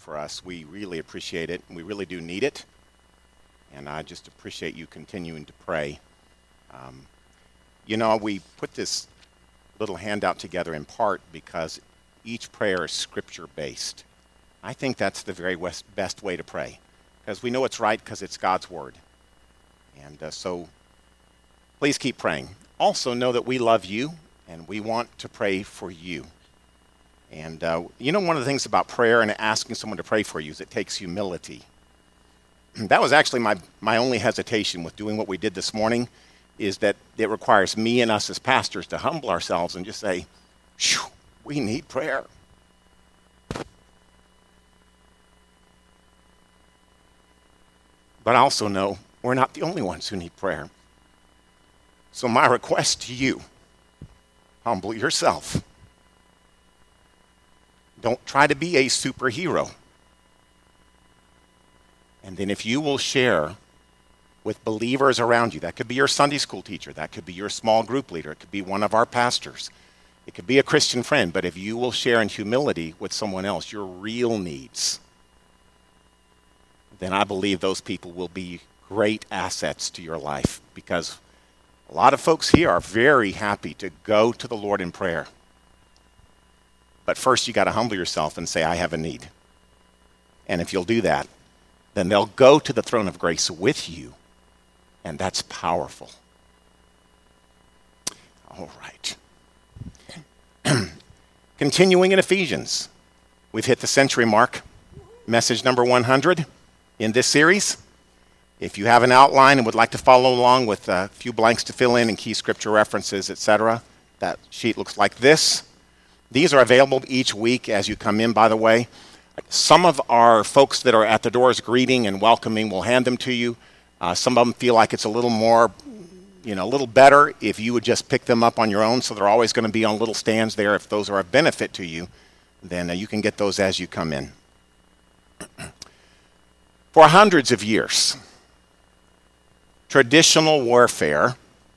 for us. We really appreciate it, and we really do need it. And I just appreciate you continuing to pray. We put this little handout together in part because each prayer is scripture-based. I think that's the very best way to pray, because we know it's right because it's God's Word. And so please keep praying. Also know that we love you, and we want to pray for you. And one of the things about prayer and asking someone to pray for you is it takes humility. That was actually my only hesitation with doing what we did this morning, is that it requires me and us as pastors to humble ourselves and just say, we need prayer. But I also know we're not the only ones who need prayer. So my request to you, humble yourself. Don't try to be a superhero. And then if you will share with believers around you, that could be your Sunday school teacher, that could be your small group leader, it could be one of our pastors, it could be a Christian friend, but if you will share in humility with someone else your real needs, then I believe those people will be great assets to your life, because a lot of folks here are very happy to go to the Lord in prayer. But first you got to humble yourself and say, I have a need. And if you'll do that, then they'll go to the throne of grace with you. And that's powerful. All right. Continuing in Ephesians. We've hit the century mark. Message number 100 in this series. If you have an outline and would like to follow along with a few blanks to fill in and key scripture references, etc., that sheet looks like this. These are available each week as you come in, by the way. Some of our folks that are at the doors greeting and welcoming will hand them to you. Some of them feel like it's a little more, a little better if you would just pick them up on your own, so they're always going to be on little stands there. If those are a benefit to you, then you can get those as you come in. For hundreds of years, traditional warfare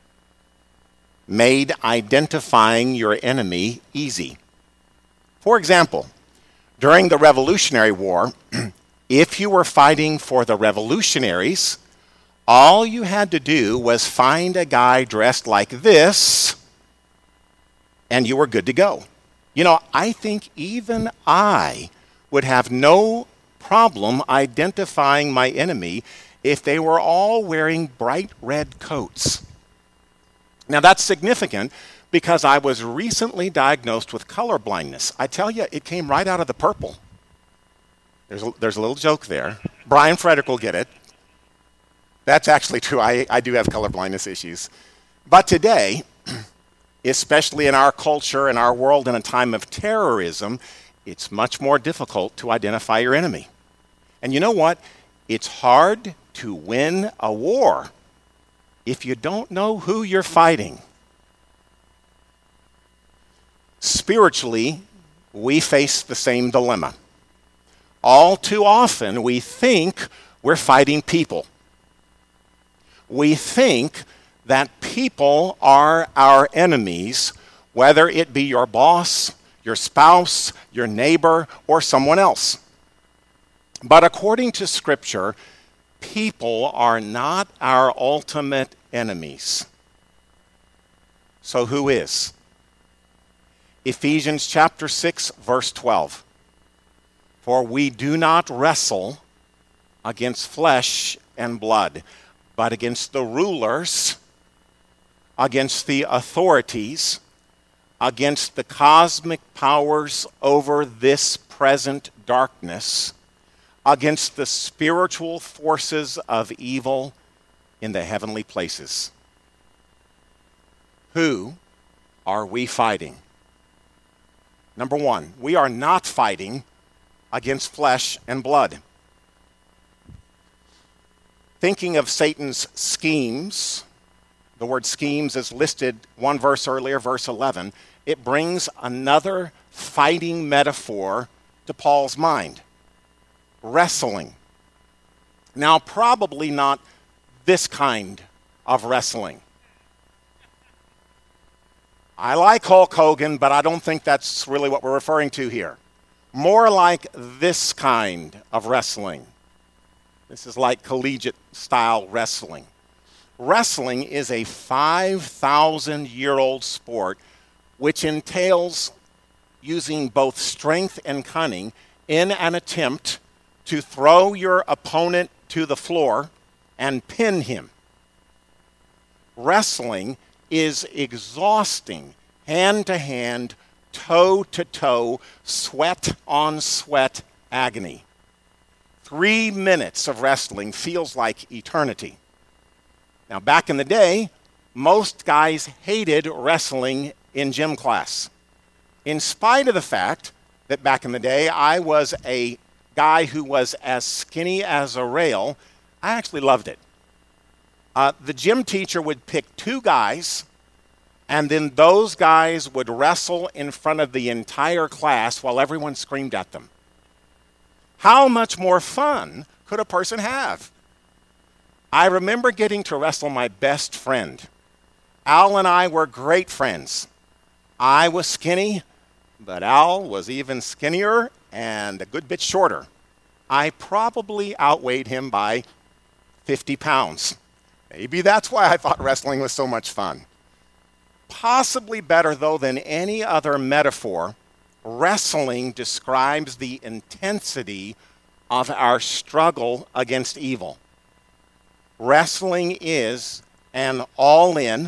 made identifying your enemy easy. For example, during the Revolutionary War, if you were fighting for the revolutionaries, all you had to do was find a guy dressed like this, and you were good to go. I think even I would have no problem identifying my enemy if they were all wearing bright red coats. Now, that's significant because I was recently diagnosed with color blindness. I tell you, it came right out of the purple. There's a little joke there. Brian Frederick will get it. That's actually true. I do have color blindness issues. But today, especially in our culture and our world in a time of terrorism, it's much more difficult to identify your enemy. And you know what? It's hard to win a war if you don't know who you're fighting. Spiritually, we face the same dilemma. All too often, we think we're fighting people. We think that people are our enemies, whether it be your boss, your spouse, your neighbor, or someone else. But according to Scripture, people are not our ultimate enemies. So who is? Ephesians chapter 6, verse 12. For we do not wrestle against flesh and blood, but against the rulers, against the authorities, against the cosmic powers over this present darkness, against the spiritual forces of evil in the heavenly places. Who are we fighting? Number one, we are not fighting against flesh and blood. Thinking of Satan's schemes, the word schemes is listed one verse earlier, verse 11. It brings another fighting metaphor to Paul's mind. Wrestling. Now, probably not this kind of wrestling. I like Hulk Hogan, but I don't think that's really what we're referring to here. more like this kind of wrestling. This is like collegiate style wrestling. Wrestling is a 5,000-year-old sport which entails using both strength and cunning in an attempt to throw your opponent to the floor and pin him. Wrestling is exhausting, hand-to-hand, toe-to-toe, sweat-on-sweat agony. 3 minutes of wrestling feels like eternity. Now, back in the day, most guys hated wrestling in gym class. In spite of the fact that back in the day I was a guy who was as skinny as a rail, I actually loved it. The gym teacher would pick 2 guys, and then those guys would wrestle in front of the entire class while everyone screamed at them. How much more fun could a person have? I remember getting to wrestle my best friend. Al and I were great friends. I was skinny, but Al was even skinnier and a good bit shorter. I probably outweighed him by 50 pounds. Maybe that's why I thought wrestling was so much fun. Possibly better, though, than any other metaphor, wrestling describes the intensity of our struggle against evil. Wrestling is an all-in,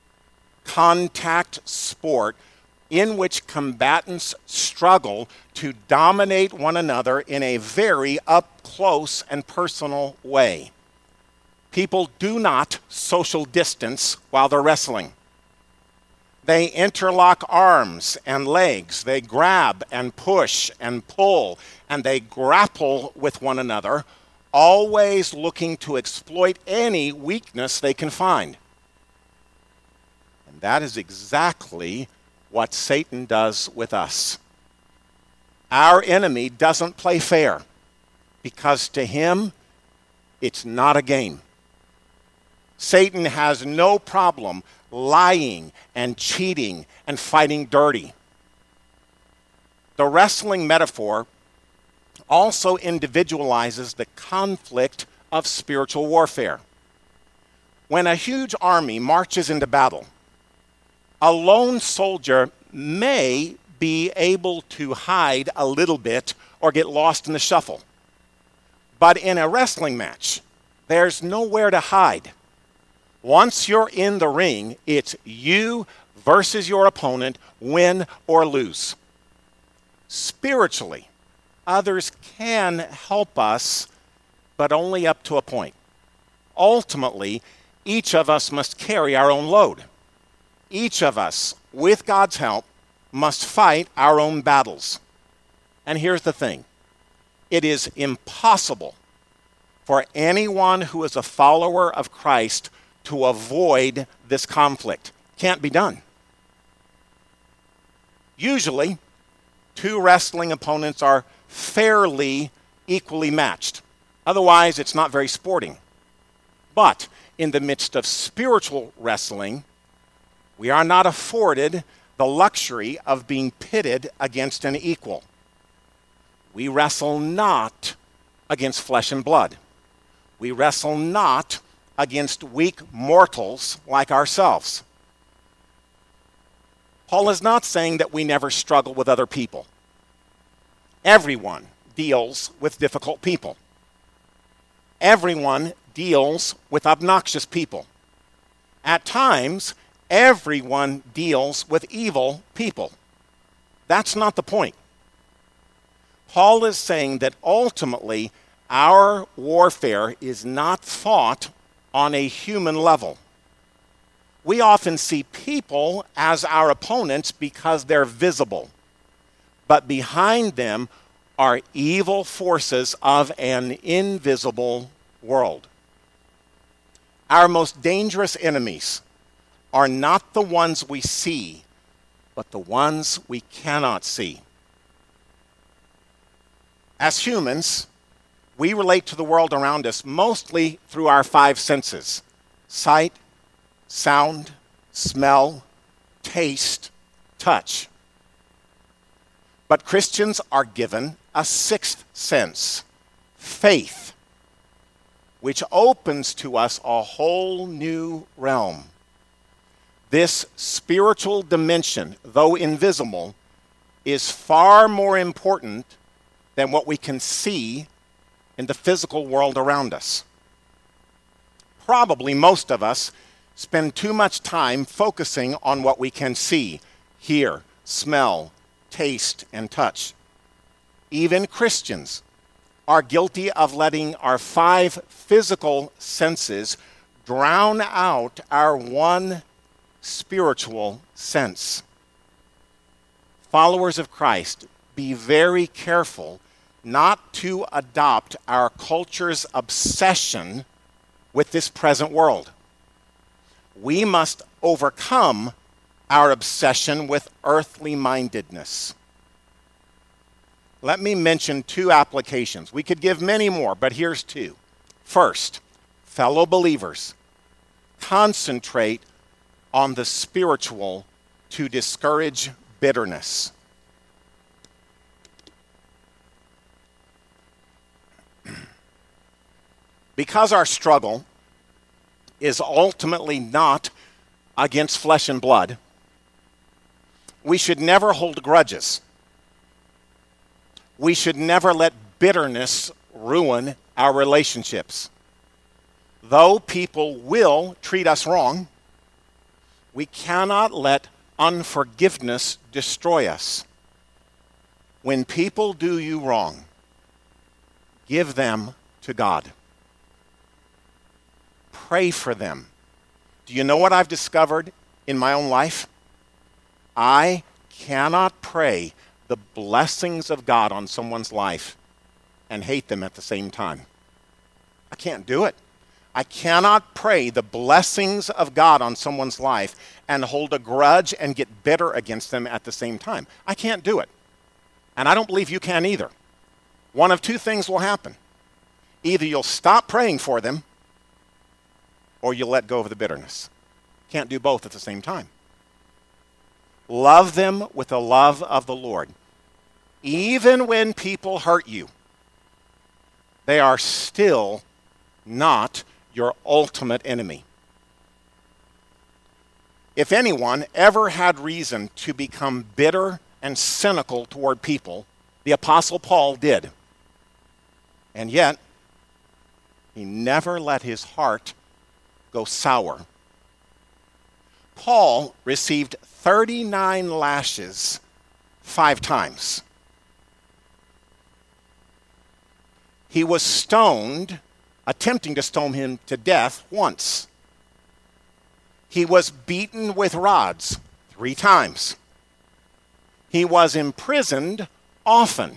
contact sport in which combatants struggle to dominate one another in a very up-close and personal way. People do not social distance while they're wrestling. They interlock arms and legs. They grab and push and pull, and they grapple with one another, always looking to exploit any weakness they can find. And that is exactly what Satan does with us. Our enemy doesn't play fair because to him, it's not a game. Satan has no problem lying and cheating and fighting dirty. The wrestling metaphor also individualizes the conflict of spiritual warfare. When a huge army marches into battle, a lone soldier may be able to hide a little bit or get lost in the shuffle. But in a wrestling match, there's nowhere to hide. Once you're in the ring, it's you versus your opponent, win or lose. Spiritually, others can help us, but only up to a point. Ultimately, each of us must carry our own load. Each of us, with God's help, must fight our own battles. And here's the thing. It is impossible for anyone who is a follower of Christ to avoid this conflict. Can't be done. Usually, 2 wrestling opponents are fairly equally matched. Otherwise, it's not very sporting. But in the midst of spiritual wrestling, we are not afforded the luxury of being pitted against an equal. We wrestle not against flesh and blood. We wrestle not against weak mortals like ourselves. Paul is not saying that we never struggle with other people. Everyone deals with difficult people. Everyone deals with obnoxious people. At times, everyone deals with evil people. That's not the point. Paul is saying that ultimately our warfare is not fought on a human level. We often see people as our opponents because they're visible, but behind them are evil forces of an invisible world. Our most dangerous enemies are not the ones we see, but the ones we cannot see. As humans, we relate to the world around us mostly through our 5 senses: sight, sound, smell, taste, touch. But Christians are given a sixth sense, faith, which opens to us a whole new realm. This spiritual dimension, though invisible, is far more important than what we can see in the physical world around us. Probably most of us spend too much time focusing on what we can see, hear, smell, taste, and touch. Even Christians are guilty of letting our 5 physical senses drown out our one spiritual sense. Followers of Christ, be very careful not to adopt our culture's obsession with this present world. We must overcome our obsession with earthly mindedness. Let me mention 2 applications. We could give many more, but here's 2. First, fellow believers, concentrate on the spiritual to discourage bitterness. Because our struggle is ultimately not against flesh and blood, we should never hold grudges. We should never let bitterness ruin our relationships. Though people will treat us wrong, we cannot let unforgiveness destroy us. When people do you wrong, give them to God. Pray for them. Do you know what I've discovered in my own life? I cannot pray the blessings of God on someone's life and hate them at the same time. I can't do it. I cannot pray the blessings of God on someone's life and hold a grudge and get bitter against them at the same time. I can't do it. And I don't believe you can either. One of 2 things will happen. Either you'll stop praying for them, or you'll let go of the bitterness. Can't do both at the same time. Love them with the love of the Lord. Even when people hurt you, they are still not your ultimate enemy. If anyone ever had reason to become bitter and cynical toward people, the Apostle Paul did. And yet, he never let his heart go sour. Paul received 39 lashes 5 times. He was stoned, attempting to stone him to death once. He was beaten with rods 3 times. He was imprisoned often.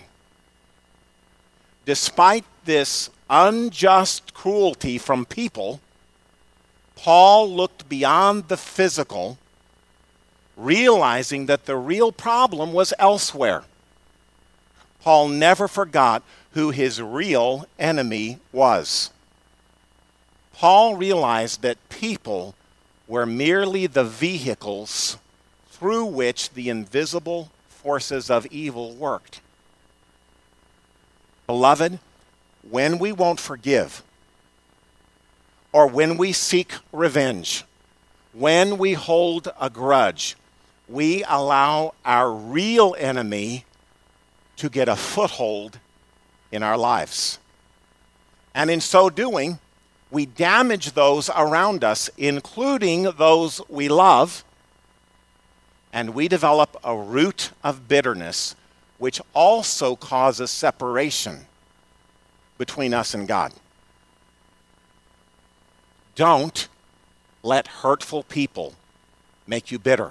Despite this unjust cruelty from people, Paul looked beyond the physical, realizing that the real problem was elsewhere. Paul never forgot who his real enemy was. Paul realized that people were merely the vehicles through which the invisible forces of evil worked. Beloved, when we won't forgive, or when we seek revenge, when we hold a grudge, we allow our real enemy to get a foothold in our lives. And in so doing, we damage those around us, including those we love, and we develop a root of bitterness, which also causes separation between us and God. Don't let hurtful people make you bitter.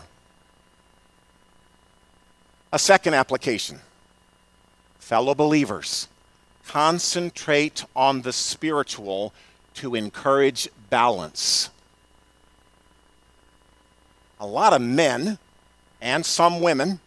A second application. Fellow believers, concentrate on the spiritual to encourage balance. A lot of men and some women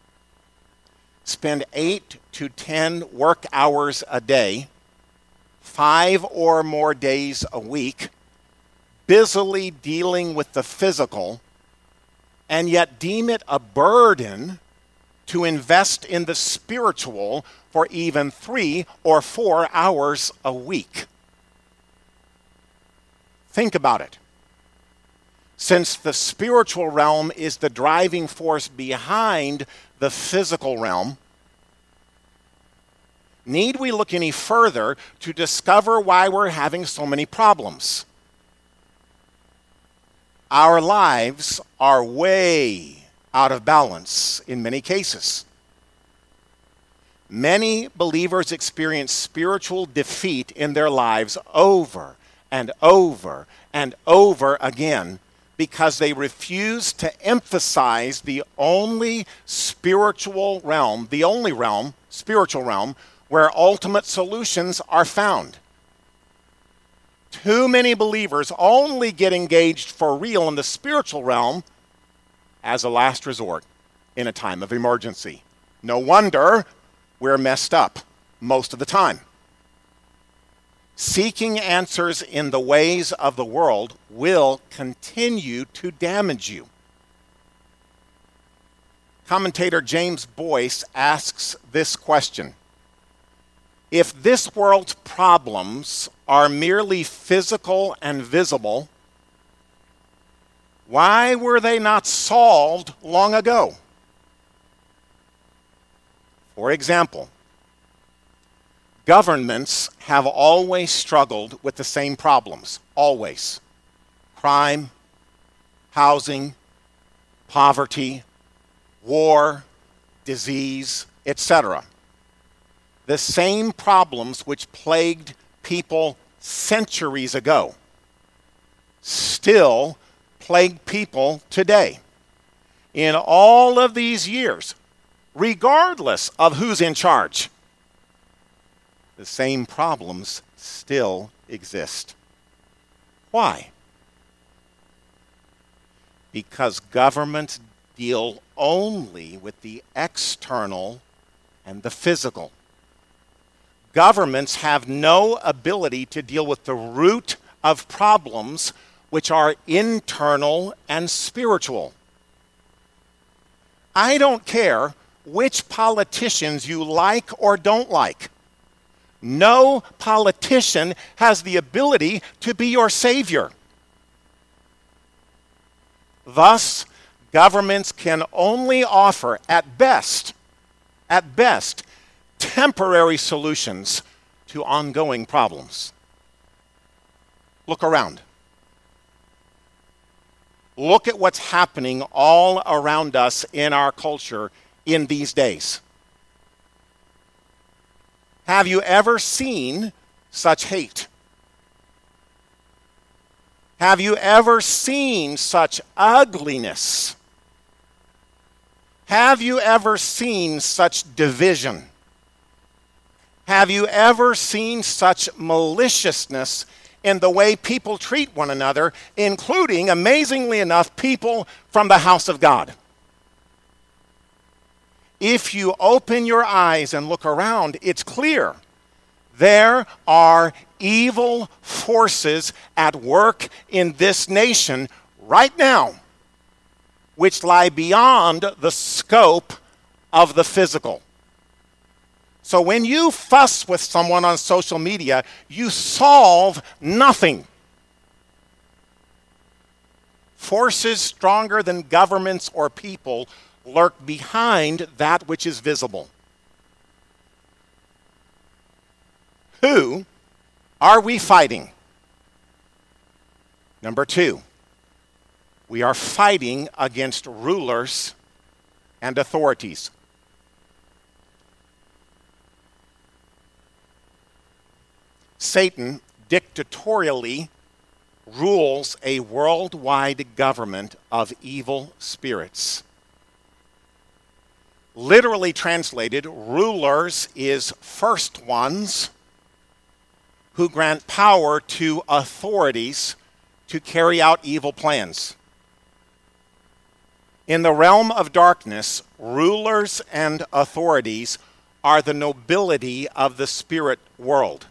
spend 8 to 10 work hours a day, 5 or more days a week, busily dealing with the physical, and yet deem it a burden to invest in the spiritual for even 3 or 4 hours a week. Think about it. Since the spiritual realm is the driving force behind the physical realm, need we look any further to discover why we're having so many problems? Our lives are way out of balance in many cases. Many believers experience spiritual defeat in their lives over and over and over again because they refuse to emphasize the only spiritual realm, spiritual realm, where ultimate solutions are found. Too many believers only get engaged for real in the spiritual realm as a last resort in a time of emergency. No wonder we're messed up most of the time. Seeking answers in the ways of the world will continue to damage you. Commentator James Boyce asks this question: if this world's problems are merely physical and visible, why were they not solved long ago? For example, governments have always struggled with the same problems, always. Crime, housing, poverty, war, disease, etc. The same problems which plagued people centuries ago still plague people today. In all of these years, regardless of who's in charge, the same problems still exist. Why? Because governments deal only with the external and the physical. Governments have no ability to deal with the root of problems, which are internal and spiritual. I don't care which politicians you like or don't like. No politician has the ability to be your savior. Thus, governments can only offer, at best, temporary solutions to ongoing problems. Look around. Look at what's happening all around us in our culture in these days. Have you ever seen such hate? Have you ever seen such ugliness? Have you ever seen such division? Have you ever seen such maliciousness in the way people treat one another, including, amazingly enough, people from the house of God? If you open your eyes and look around, it's clear. There are evil forces at work in this nation right now, which lie beyond the scope of the physical. So when you fuss with someone on social media, you solve nothing. Forces stronger than governments or people lurk behind that which is visible. Who are we fighting? Number 2, we are fighting against rulers and authorities. Satan dictatorially rules a worldwide government of evil spirits. Literally translated, rulers is first ones who grant power to authorities to carry out evil plans. In the realm of darkness, rulers and authorities are the nobility of the spirit world.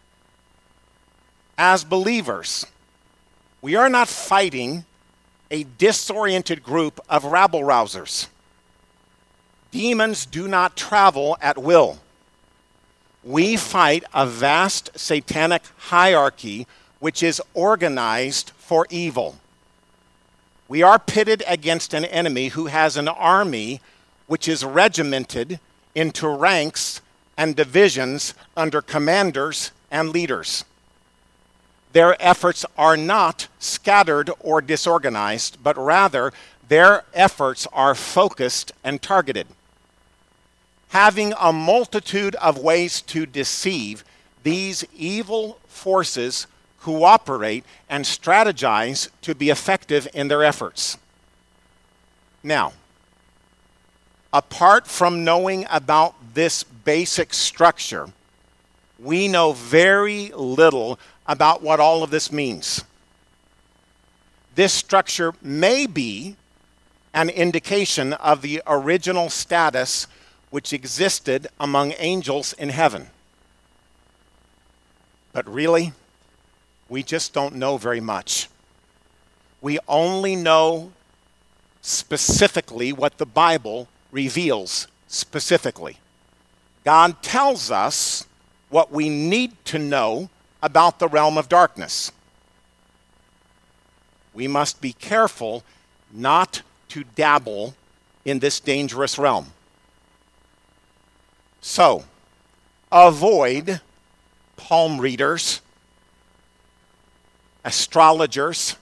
As believers, we are not fighting a disoriented group of rabble-rousers. Demons do not travel at will. We fight a vast satanic hierarchy which is organized for evil. We are pitted against an enemy who has an army which is regimented into ranks and divisions under commanders and leaders. Their efforts are not scattered or disorganized, but rather their efforts are focused and targeted. Having a multitude of ways to deceive, these evil forces cooperate and strategize to be effective in their efforts. Now, apart from knowing about this basic structure, we know very little about what all of this means. This structure may be an indication of the original status which existed among angels in heaven. But really, we just don't know very much. We only know specifically what the Bible reveals specifically. God tells us what we need to know about the realm of darkness. We must be careful not to dabble in this dangerous realm. So, avoid palm readers, astrologers,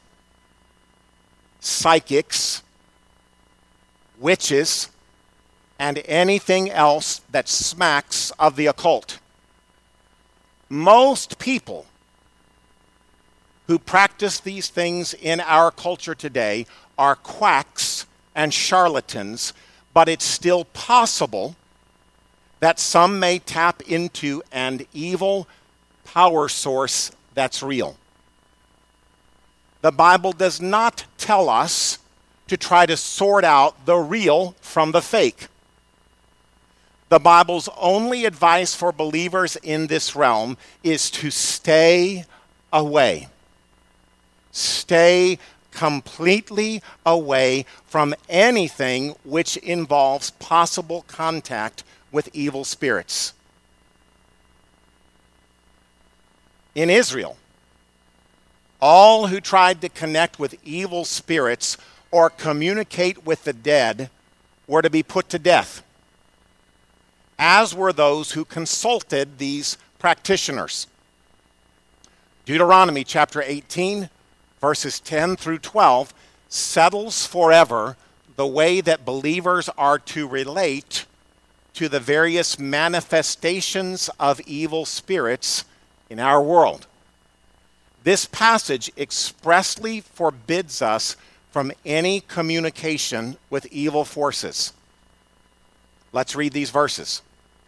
psychics, witches, and anything else that smacks of the occult. Most people who practice these things in our culture today are quacks and charlatans, but it's still possible that some may tap into an evil power source that's real. The Bible does not tell us to try to sort out the real from the fake. The Bible's only advice for believers in this realm is to stay away. Stay completely away from anything which involves possible contact with evil spirits. In Israel, all who tried to connect with evil spirits or communicate with the dead were to be put to death, as were those who consulted these practitioners. Deuteronomy chapter 18, verses 10 through 12, settles forever the way that believers are to relate to the various manifestations of evil spirits in our world. This passage expressly forbids us from any communication with evil forces. Let's read these verses.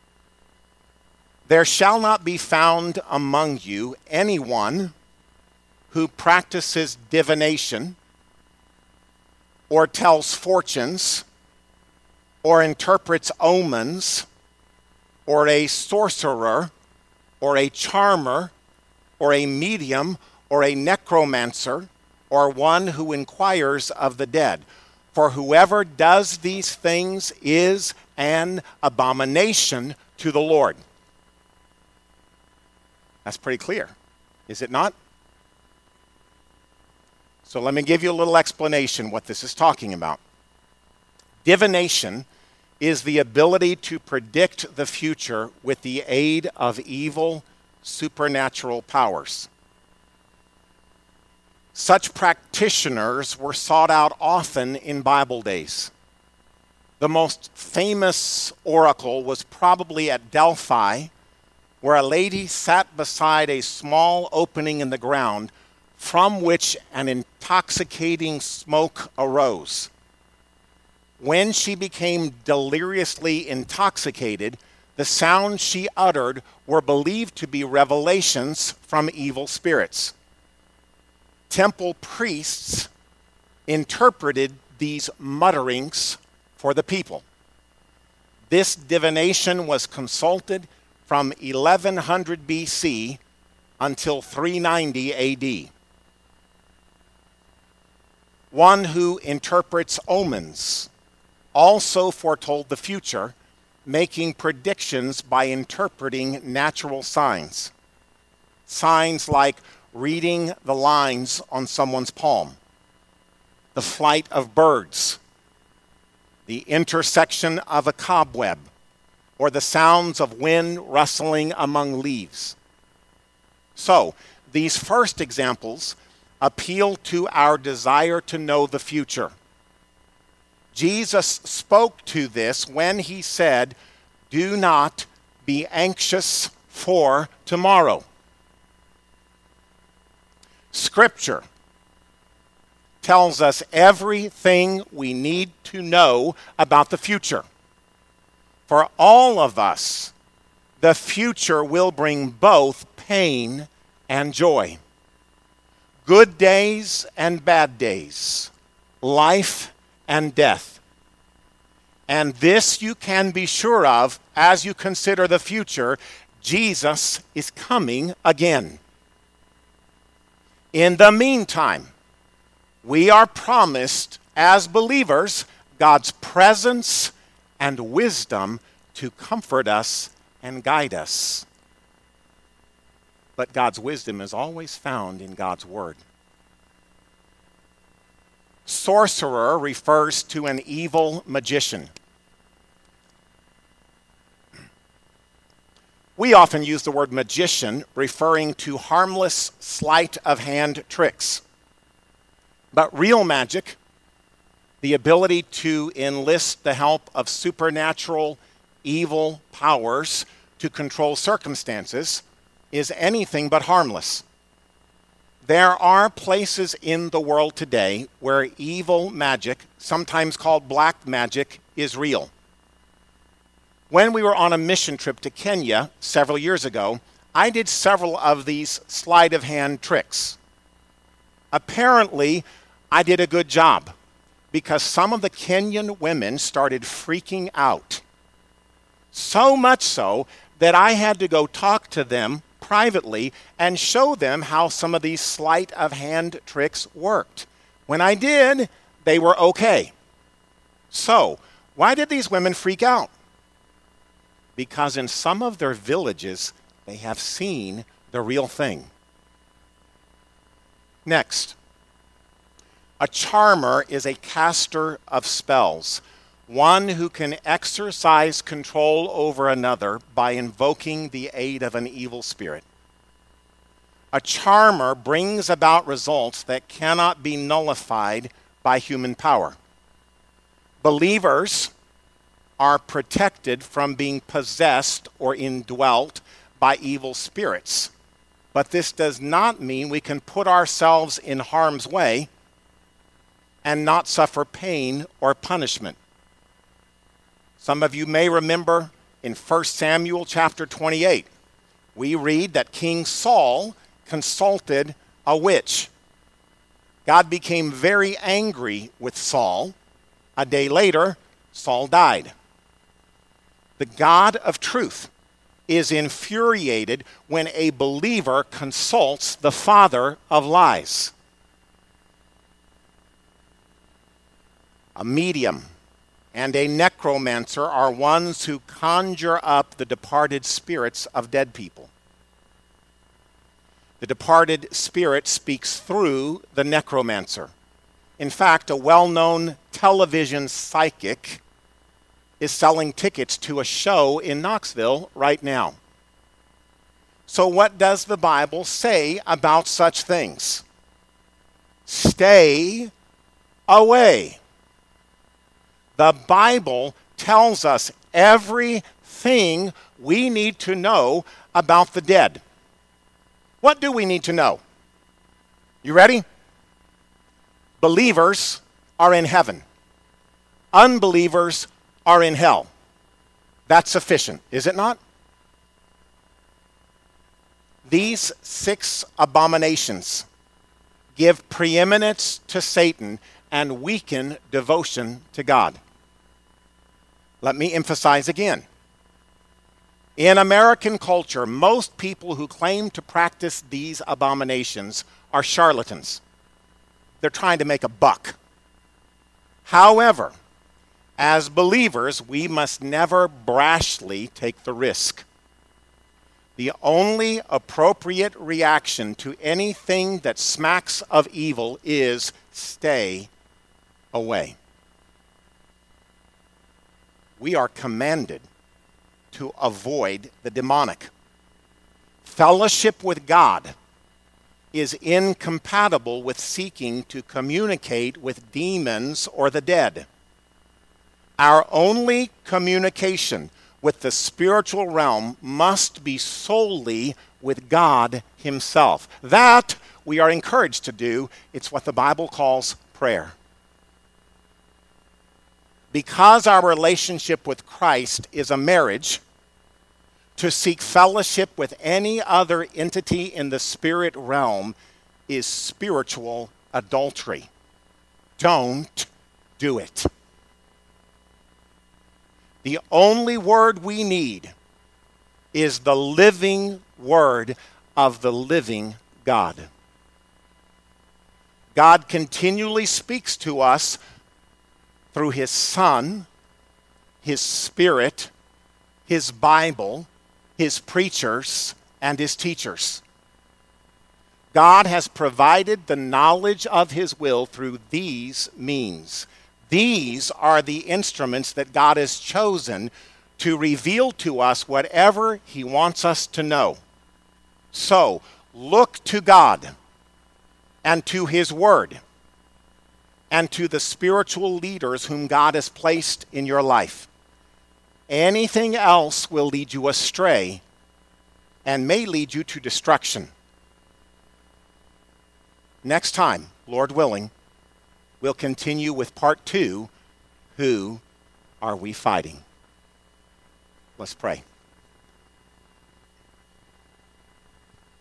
There shall not be found among you anyone who practices divination or tells fortunes or interprets omens or a sorcerer or a charmer or a medium or a necromancer or one who inquires of the dead. For whoever does these things is an abomination to the Lord. That's pretty clear, is it not? So let me give you a little explanation what this is talking about. Divination is the ability to predict the future with the aid of evil supernatural powers. Such practitioners were sought out often in Bible days. The most famous oracle was probably at Delphi, where a lady sat beside a small opening in the ground from which an intoxicating smoke arose. When she became deliriously intoxicated, the sounds she uttered were believed to be revelations from evil spirits. Temple priests interpreted these mutterings for the people. This divination was consulted from 1100 BC until 390 AD. One who interprets omens also foretold the future, making predictions by interpreting natural signs. Signs like reading the lines on someone's palm, the flight of birds, the intersection of a cobweb, or the sounds of wind rustling among leaves. So, these first examples appeal to our desire to know the future. Jesus spoke to this when he said, "Do not be anxious for tomorrow." Scripture tells us everything we need to know about the future. For all of us, the future will bring both pain and joy, good days and bad days, life and death. And this you can be sure of as you consider the future. Jesus is coming again. In the meantime, we are promised as believers God's presence and wisdom to comfort us and guide us. But God's wisdom is always found in God's Word. Sorcerer refers to an evil magician. We often use the word magician referring to harmless sleight of hand tricks. But real magic, the ability to enlist the help of supernatural evil powers to control circumstances, is anything but harmless. There are places in the world today where evil magic, sometimes called black magic, is real. When we were on a mission trip to Kenya several years ago, I did several of these sleight of hand tricks. Apparently, I did a good job because some of the Kenyan women started freaking out. So much so that I had to go talk to them privately and show them how some of these sleight of hand tricks worked. When I did, they were okay. So, why did these women freak out? Because in some of their villages, they have seen the real thing. Next, a charmer is a caster of spells, one who can exercise control over another by invoking the aid of an evil spirit. A charmer brings about results that cannot be nullified by human power. Believers are protected from being possessed or indwelt by evil spirits. But this does not mean we can put ourselves in harm's way and not suffer pain or punishment. Some of you may remember in 1 Samuel chapter 28, we read that King Saul consulted a witch. God became very angry with Saul. A day later, Saul died. The God of truth is infuriated when a believer consults the father of lies. A medium and a necromancer are ones who conjure up the departed spirits of dead people. The departed spirit speaks through the necromancer. In fact, a well-known television psychic is selling tickets to a show in Knoxville right now. So what does the Bible say about such things? Stay away. The Bible tells us everything we need to know about the dead. What do we need to know? You ready? Believers are in heaven. Unbelievers are in hell. That's sufficient, is it not? These 6 abominations give preeminence to Satan and weaken devotion to God. Let me emphasize again. In American culture, most people who claim to practice these abominations are charlatans. They're trying to make a buck. However, As believers, we must never brashly take the risk. The only appropriate reaction to anything that smacks of evil is stay away. We are commanded to avoid the demonic. Fellowship with God is incompatible with seeking to communicate with demons or the dead. Our only communication with the spiritual realm must be solely with God Himself. That we are encouraged to do. It's what the Bible calls prayer. Because our relationship with Christ is a marriage, to seek fellowship with any other entity in the spirit realm is spiritual adultery. Don't do it. The only word we need is the living word of the living God. God continually speaks to us through His Son, His Spirit, His Bible, His preachers, and His teachers. God has provided the knowledge of His will through these means. These are the instruments that God has chosen to reveal to us whatever He wants us to know. So, look to God and to His Word and to the spiritual leaders whom God has placed in your life. Anything else will lead you astray and may lead you to destruction. Next time, Lord willing, we'll continue with part 2, Who Are We Fighting? Let's pray.